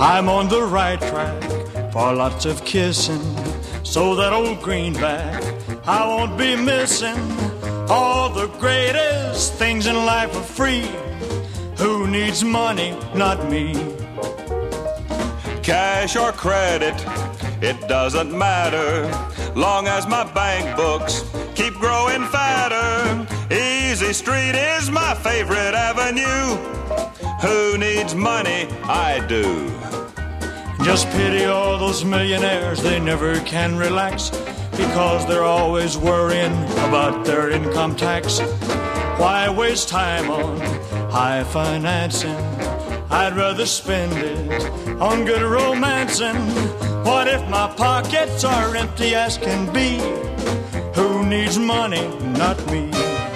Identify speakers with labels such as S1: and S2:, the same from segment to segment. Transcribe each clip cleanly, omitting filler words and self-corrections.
S1: I'm on the right track for lots of kissing, so that old greenback I won't be missing. All the greatest things in life are free. Who needs money? Not me.
S2: Cash or credit, it doesn't matter, long as my bank books keep growing fatter. Easy Street is my favorite avenue. Who needs money? I do.
S1: Just pity all those millionaires, they never can relax, because they're always worrying about their income tax. Why waste time on high financing? I'd rather spend it on good romancing. What if my pockets are empty as can be? Who needs money? Not me.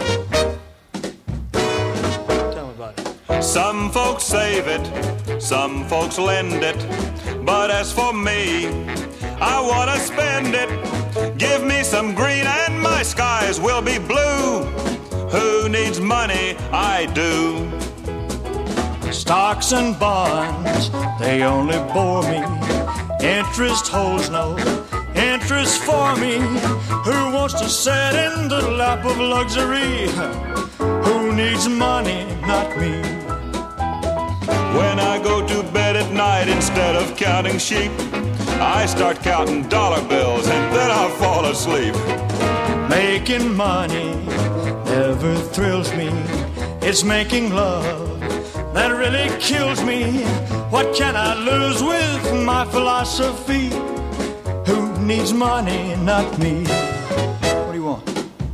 S1: Tell me about it.
S2: Some folks save it, some folks lend it, but as for me, I want to spend it. Give me some green and my skies will be blue. Who needs money? I do.
S1: Stocks and bonds, they only bore me. Interest holds no interest for me. Who wants to sit in the lap of luxury? Who needs money? Not me.
S2: When I go to bed at night, instead of counting sheep, I start counting dollar bills and then I'll fall asleep.
S1: Making money never thrills me. It's making love that really kills me. What can I lose with my philosophy? Who needs money? Not me. What do you want?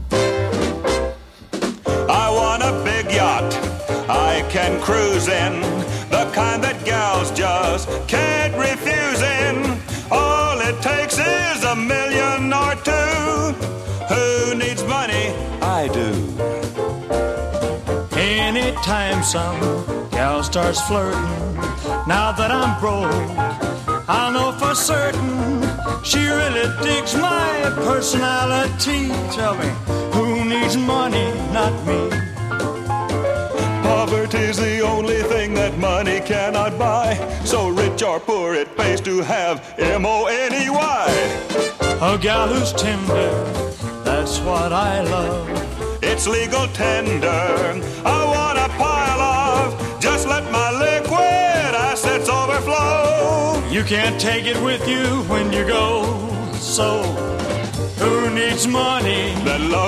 S2: I want a big yacht I can cruise in, the kind that gals just can't refuse in. All it takes is $1 million or $2. Who needs money? I do.
S1: Anytime some gal starts flirting, now that I'm broke, I know for certain she really digs my personality. Tell me, who needs money? Not me.
S2: Poverty's the only thing that money cannot buy. So rich or poor, it pays to have M-O-N-E-Y.
S1: A gal who's tender, that's what I love.
S2: It's legal tender, I want a pile of. Just let my liquid assets overflow.
S1: You can't take it with you when you go. So who needs money?
S2: Then Lord